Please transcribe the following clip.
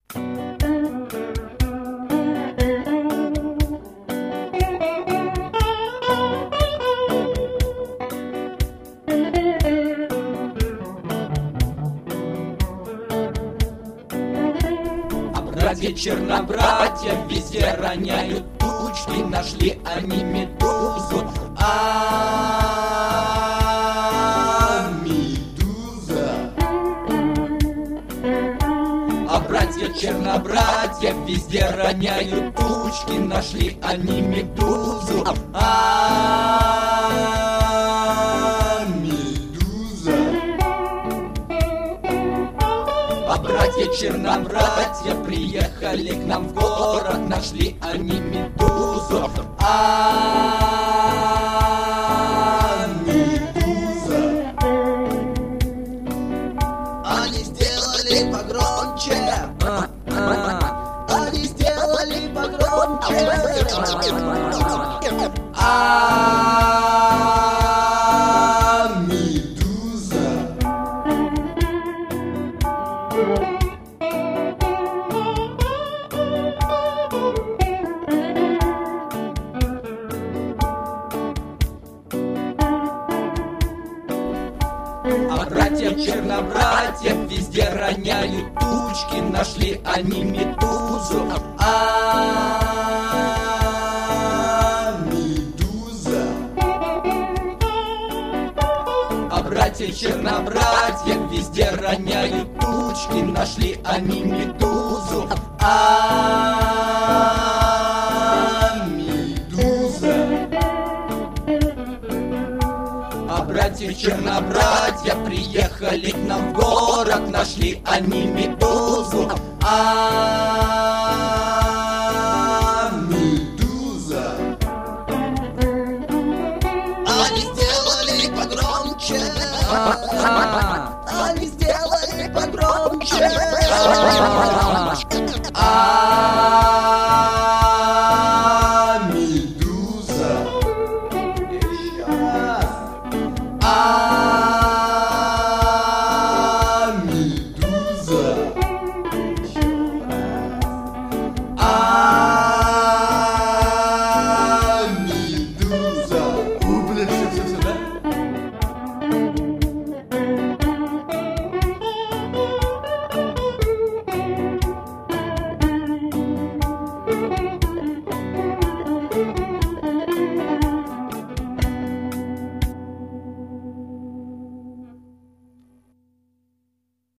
Братья-чернобратья везде роняют тучки, нашли они медузу. Медуза. А братья-чернобратья везде роняют тучки, нашли они медузу. Братья-чернобратья приехали к нам в город, нашли они медузу. Медуза. Они сделали погромче. Они сделали погромче. Братья-чернобратья везде роняют тучки, нашли они медузу. Медуза. А братья-чернобратья везде роняют тучки, нашли они медузу. Братья-чернобратья приехали к нам в город, нашли они медузу. Медуза. Они сделали погромче. Они сделали погромче.